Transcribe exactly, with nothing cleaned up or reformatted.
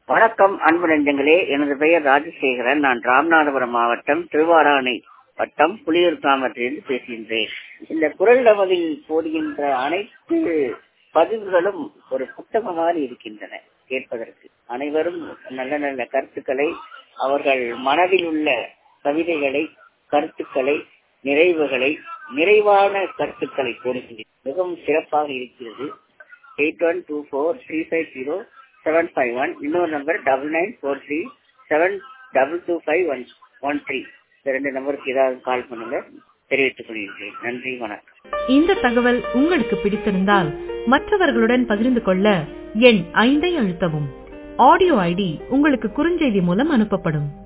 வணக்கம் அன்பு நெஞ்சங்களே, எனது பெயர் ராஜசேகரன். நான் ராமநாதபுரம் மாவட்டம் திருவாரானை வட்டம் புலியூர் கிராமத்திலிருந்து பேசுகின்றேன். இந்த குரல் நமதில் போடுகின்ற அனைத்து பதிவுகளும் ஒரு புத்தகமாக இருக்கின்றன கேட்பதற்கு. அனைவரும் நல்ல நல்ல கருத்துக்களை, அவர்கள் மனதில் உள்ள கவிதைகளை, கருத்துக்களை, நிறைவுகளை, நிறைவான கருத்துக்களை போடுகின்றன. மிகவும் சிறப்பாக இருக்கிறது. Eight one two four three five zero seven five one. இன்னொரு number double nine four three seven double two five one one three. இந்த ரெண்டு நம்பருக்கு ஏதாவது கால் பண்ணுங்க, தெரிவித்துக் கொள்கிறேன். நன்றி, வணக்கம். இந்த தகவல் உங்களுக்கு பிடித்திருந்தால் மற்றவர்களுடன் பகிர்ந்து கொள்ள எண் ஐந்தை அழுத்தவும். ஆடியோ ஐடி உங்களுக்கு குறுஞ்செய்தி மூலம் அனுப்பப்படும்.